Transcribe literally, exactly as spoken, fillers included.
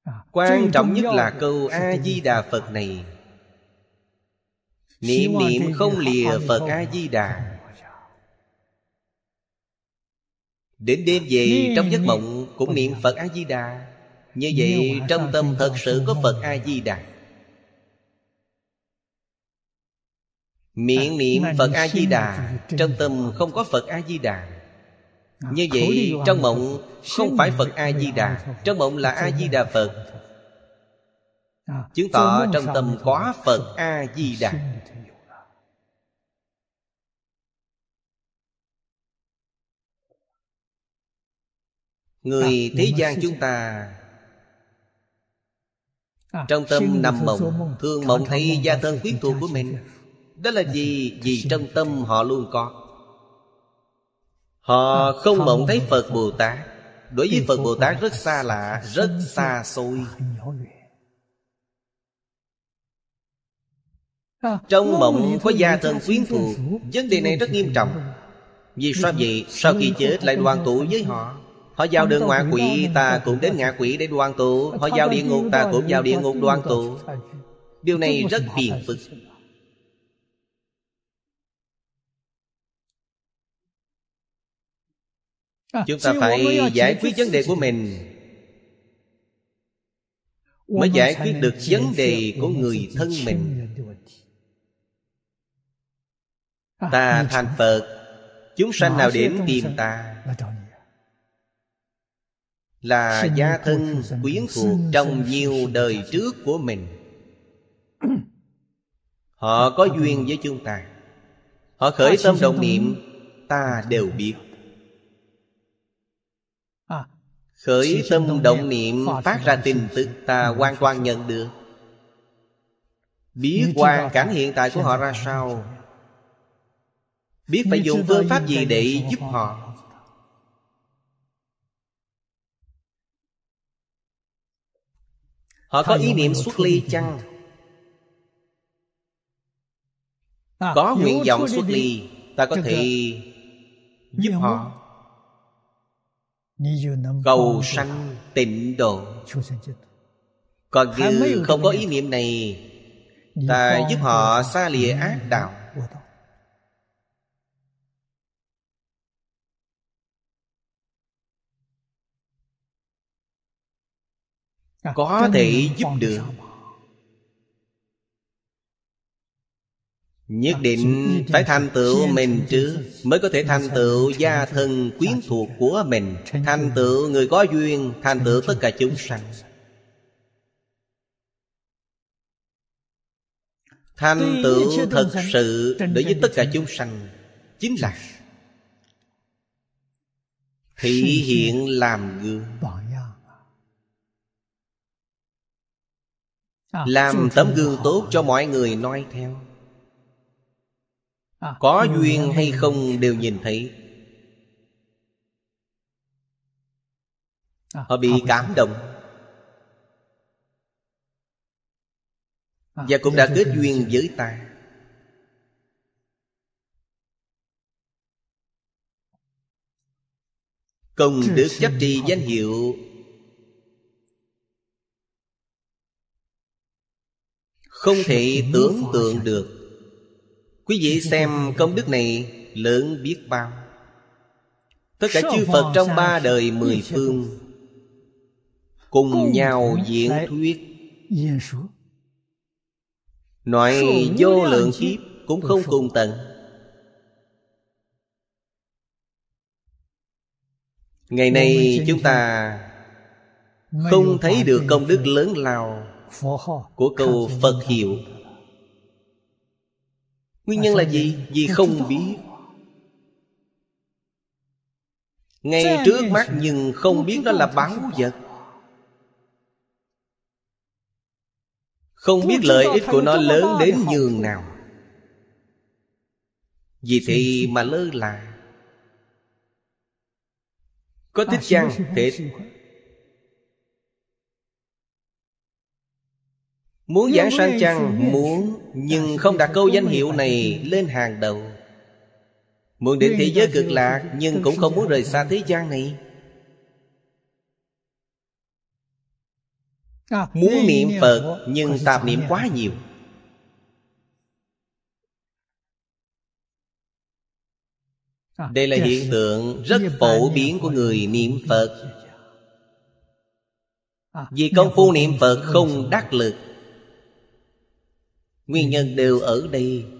Quan trọng nhất là câu A-di-đà Phật này. Niệm niệm không lìa Phật A-di-đà. Đến đêm về trong giấc mộng cũng niệm Phật A-di-đà. Như vậy trong tâm thật sự có Phật A-di-đà. Miệng niệm Phật A-di-đà, trong tâm không có Phật A-di-đà. Như vậy trong mộng không phải Phật A-di-đà, trong mộng là A-di-đà Phật. Chứng tỏ trong tâm có Phật A-di-đà. Người thế gian chúng ta trong tâm nằm mộng, thường mộng thấy gia thân quyến thuộc của mình. Đó là gì? Vì trong tâm họ luôn có. Họ không mộng thấy Phật Bồ Tát. Đối với Phật Bồ Tát rất xa lạ, rất xa xôi. Trong mộng có gia thân quyến thuộc. Vấn đề này rất nghiêm trọng. Vì sao vậy? Sau khi chết lại đoàn tụ với họ. Họ vào đường ngạ quỷ, ta cũng đến ngạ quỷ để đoàn tụ. Họ vào địa ngục, ta cũng vào địa ngục đoàn tụ. Điều này rất phiền phức. Chúng ta phải giải quyết vấn đề của mình, mới giải quyết được vấn đề của người thân mình. Ta thành Phật, chúng sanh nào đến tìm ta là gia thân quyến thuộc trong nhiều đời trước của mình. Họ có duyên với chúng ta. Họ khởi tâm động niệm, ta đều biết. Khởi tâm động niệm phát ra tin tức, ta hoàn toàn nhận được. Biết hoàn cảnh hiện tại của họ ra sao, biết phải dùng phương pháp gì để giúp họ. Họ có ý niệm xuất ly chăng? Có nguyện vọng xuất ly, ta có thể giúp họ cầu sanh tịnh độ. Còn như không có ý niệm này, ta giúp họ xa lìa ác đạo. Có thể giúp được. Nhất định phải thành tựu mình trước, mới có thể thành tựu gia thân quyến thuộc của mình, thành tựu người có duyên, thành tựu tất cả chúng sanh. Thành tựu thật sự đối với tất cả chúng sanh chính là thị hiện làm gương, làm tấm gương tốt cho mọi người noi theo. Có duyên hay không đều nhìn thấy. Họ bị cảm động, và cũng đã kết duyên với ta. Công đức chấp trì danh hiệu không thể tưởng tượng được. Quý vị xem công đức này lớn biết bao. Tất cả chư Phật trong ba đời mười phương cùng nhau diễn thuyết, nói vô lượng kiếp cũng không cùng tận. Ngày nay chúng ta không thấy được công đức lớn lao của câu Phật hiệu. Nguyên nhân là gì? Vì không biết. Ngay trước mắt nhưng không biết đó là báu vật. Không biết lợi ích của nó lớn đến nhường nào. Vì thế mà lơ là. Có thích chăng? Thích. Muốn giảng sanh chăng? Muốn. Nhưng không đặt câu danh hiệu này lên hàng đầu. Muốn đến thế giới cực lạc, nhưng cũng không muốn rời xa thế gian này. Muốn niệm Phật nhưng tạp niệm quá nhiều. Đây là hiện tượng rất phổ biến của người niệm Phật. Vì công phu niệm Phật không đắc lực. Nguyên nhân đều ở đây.